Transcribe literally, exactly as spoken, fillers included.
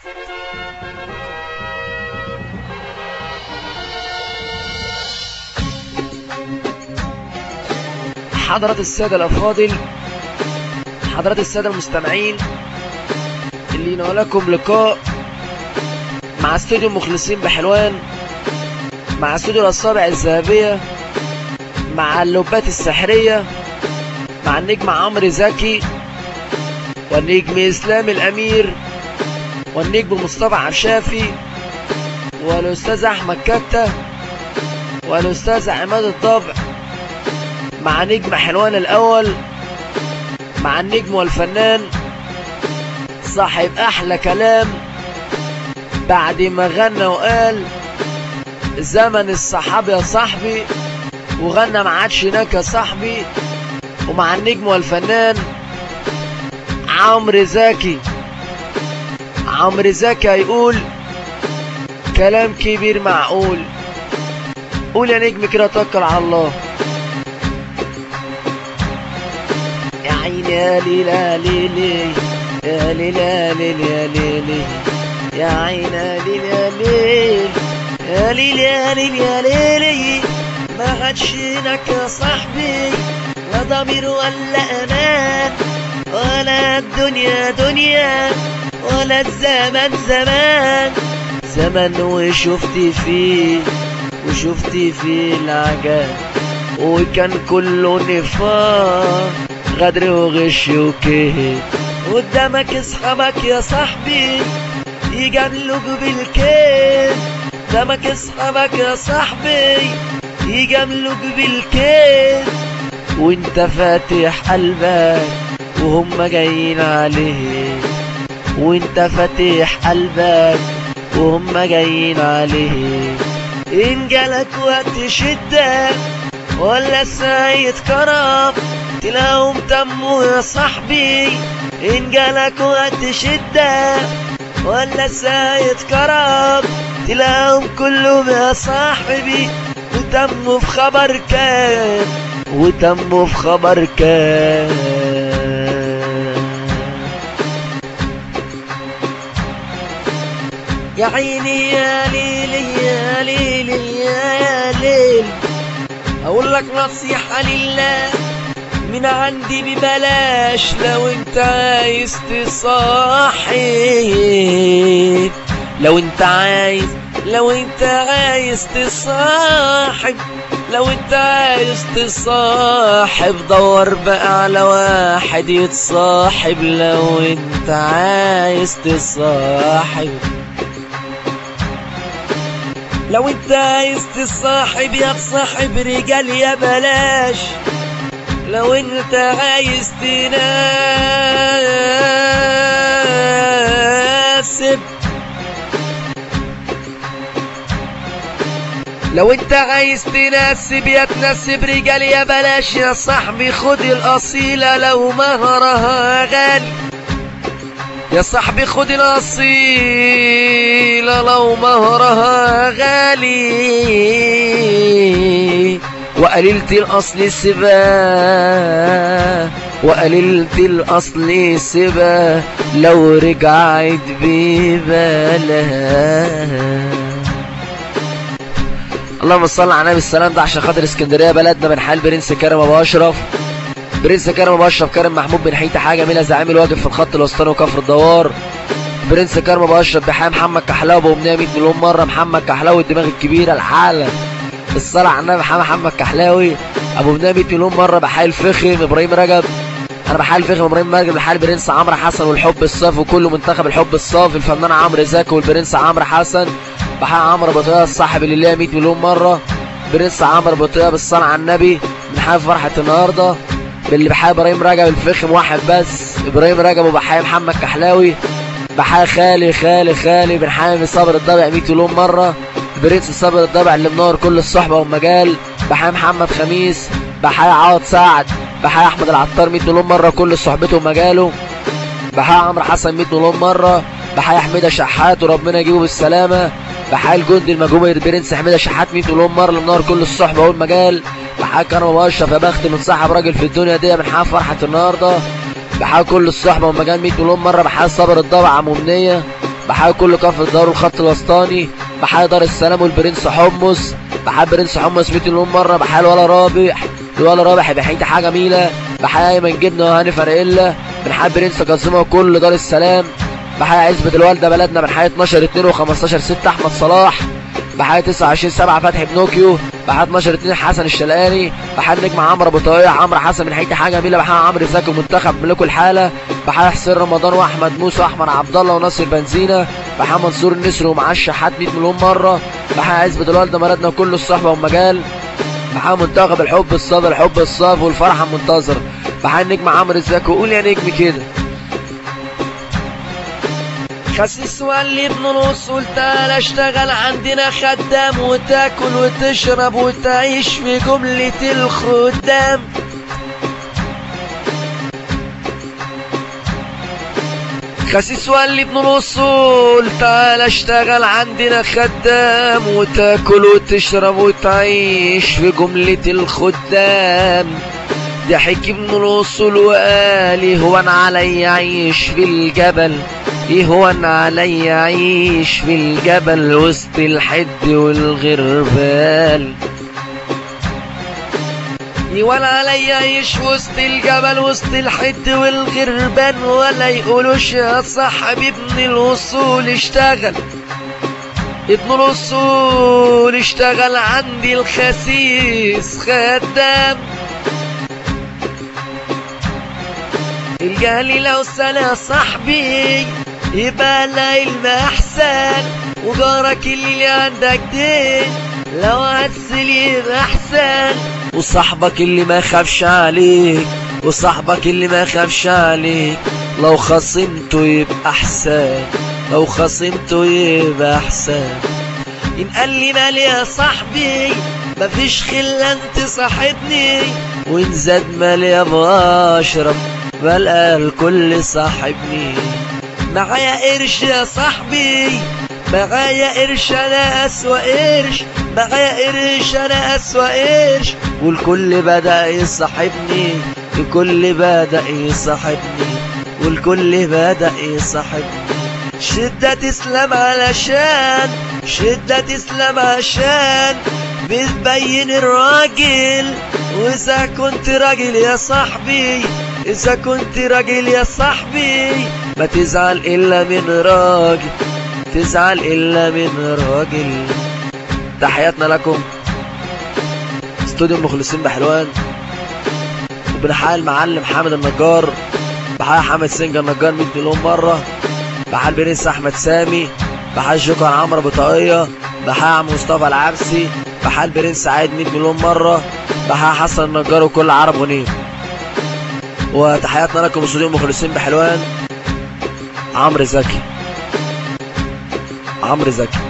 حضرات السادة الأفاضل، حضرات السادة المستمعين، اللي ينال لكم لقاء مع استوديو مخلصين بحلوان، مع استوديو الأصابع الذهبية، مع اللبات السحرية، مع النجم عمرو زكي، والنجم إسلام الأمير، والنجم مصطفى عشافي، والأستاذ أحمد كتة، والأستاذ عماد الضبع، مع نجم حلوان الأول، مع النجم والفنان صاحب أحلى كلام بعد ما غنى وقال زمن الصحاب يا صاحبي، وغنى ما عادش هناك يا صاحبي. ومع النجم والفنان عمرو زكي، عمرو زكي هيقول كلام كبير معقول. قول يا نجم كده، توكل على الله. يا عيني يا ليلى ليلي، يا ليلى ليلي يا ليلي، يا عيني يا ليلى يا ليلي، يا ليلي يا ليلي يا ليلي. ما عادش هناك يا صاحبي لا ضمير ولا امان، ولا الدنيا دنيا، ولا الزمن زمان. زمن وشفت فيه وشفت فيه العجب، وكان كله نفاق غدر وغش وكهد. قدامك اصحابك يا صاحبي يجاملوك بالكيد، قدامك اصحابك يا صاحبي يجاملوك بالكيد، وانت فاتح قلبك وهم جايين عليه، وانت فاتح قلبك وهم جايين عليه. ان جالك وقت شدة ولا سايد كرم تلاقيهم تموا يا صاحبي. ان جالك وقت شدة ولا سايد كرم تلاقيهم كلهم يا صاحبي وتموا في خبر كان، وتموا في خبر كان. يا عيني يا ليلي يا ليلي يا ليل. اقول لك نصيحة لله من عندي ببلاش، لو انت عايز تصاحب، لو انت عايز لو انت عايز تصاحب، لو انت عايز تصاحب دور بقى على واحد يتصاحب. لو انت عايز تصاحب، لو انت عايز تصاحب يا تصاحب رجال يا بلاش. لو انت عايز تناسب، لو انت عايز تناسب يا تناسب رجال يا بلاش. يا صاحبي خد الأصيلة لو مهرها غالي، يا صاحبي خد الأصيلة لو مهرها غالي. وقللت الأصل سبا، وقللت الأصل سبا لو رجعت ببلاها. اللهم صل على النبي. السلام ده عشان خاطر اسكندريه بلدنا، بن حال برنس كرم ابو اشرف، برنس كرم ابو اشرف، كرم محمود بن حيته حاجه جميله، زعيم الواقف في الخط الوسطاني وكفر الدوار. برنس كرم ابو اشرف بحياه محمد كحلاوي ابو امنيه مية مليون مره. محمد كحلاوي الدماغ الكبيره الحاله، الصلاه على النبي. محمد كحلاوي ابو امنيه مية مليون مره. بحال الفخم ابراهيم رجب، انا بحال الفخم ابراهيم رجب. بحال برنس عمرو حسن والحب الصافي وكله منتخب الحب الصافي. الفنان عمرو زكي والبرنس عمرو حسن. بحال عمرو ابو طياب الصاحب اللي ليها مية مليون مره. برنس عمرو ابو طياب الصلاه على النبي. من حال فرحه النهارده باللي بحال ابراهيم رجب الفخم واحد بس، ابراهيم رجب. وبحال محمد كحلاوي، بحال خالي خالي خالي بن حامي صابر الضبع مية مليون مره. برنس صابر الضبع اللي منور كل الصحبه والمجال. بحال محمد خميس، بحال عوض سعد، بحال احمد العطار مية مليون مره كل صحبته ومجاله. بحال عمرو حسن مية مليون مره. بحال حميده شحات وربنا يجيبه بالسلامه. بحال جندي المجومي برنس حميده شحات مية مليون مره اللي منور كل الصحبه والمجال. بحال كرم ابو اشرف يا بخت من صاحب راجل في الدنيا دي. من حال فرحه النهارده بحال كل الصحبه والمجال مية مليون مره. بحال صابر الضبع عم امنيه. بحيي كل كفر الدوار والخط الوسطاني، بحيي دار السلام والبرنس حمص، بحيي برنس حمص مية مليون مره، بحيي الولا رابح، الولا رابح بحيي حاجه جميله، بحيي ايمن جبنه وهاني فرقله، بنحيي برنس كاظمه وكل دار السلام، بحيي عزبة الوالده بلدنا، بنحيي اتناشر اتنين وخمستاشر ستة احمد صلاح، بحيي تسعة وعشرين سبعة فتحي بنوكيو، بحيي اتناشر اتنين حسن الشلقاني، بحيي النجم عمرو ابو طايع عمرو حسن من حته حاجه جميله، بحيي عمرو زكي ومنتخب ملوك الحاله، بحيي حسين رمضان واحمد موسى واحمد عبد الله وناصر بنزينه، بحيي منصور النسر ومعاه الشحات مية مليون مره، بحيي عزبة الوالده بلدنا وكل الصحبه والمجال، بحيي منتخب الحب الصابر الحب الصاف والفرحه المنتظره، بحيي النجم عمرو زكي وقول يا نجم كده. خسيس واللي ابن الوصول تعال اشتغل عندنا خدام وتاكل وتشرب وتعيش في جملة الخدام. خسيس واللي ابن الوصول تعال اشتغل عندنا خدام وتاكل وتشرب وتعيش في جملة الخدام. ضحك ابن الوصول وقال هو انا علي اعيش في الجبل، ايه هو انا علي اعيش في الجبل وسط الحد والغربال. ايه وانا علي اعيش وسط الجبل وسط الحد والغربان، ولا يقولوش يا صاحبي ابن الوصول اشتغل. ابن الوصول اشتغل عندي الخسيس خدام. الجهل لو سنة صاحبي يبقى العلم احسن، وجارك اللي عندك دين لو عسل يبقى احسن، وصاحبك اللي ما خافش عليك وصاحبك اللي ما خافش عليك لو خصمته يبقى احسن، لو خصمته يبقى احسن. ان قال لي مالي يا صاحبي مفيش خلة انت صاحبني، وان زاد مالي يا ابو اشرف بلقى الكل صاحبني. معايا قرش يا صاحبي معايا قرش انا اسوأ قرش، معايا قرش انا اسوأ قرش، والكل بدأ يصاحبني الكل بدأ يصاحبني والكل بدأ يصاحبني. شدة تسلم علشان شدة تسلم عشان بتبين الراجل، واذا كنت راجل يا صاحبي اذا كنت راجل يا صاحبي ما تزعل الا من راجل، تزعل الا من راجل. تحياتنا لكم استوديو المخلصين بحلوان، وبنحيي المعلم حامد النجار، بحيي حامد سنجر النجار مية مليون مره، بحيي البرنس احمد سامي، بحيي جوكر عمرو ابو طاقيه، بحيي عم مصطفى العبسي، بحيي البرنس عايد مية مليون مره، بحيي حسن النجار وكل عرب غنيم. وتحياتنا لكم استوديو المخلصين بحلوان. عمرو زكي عمرو زكي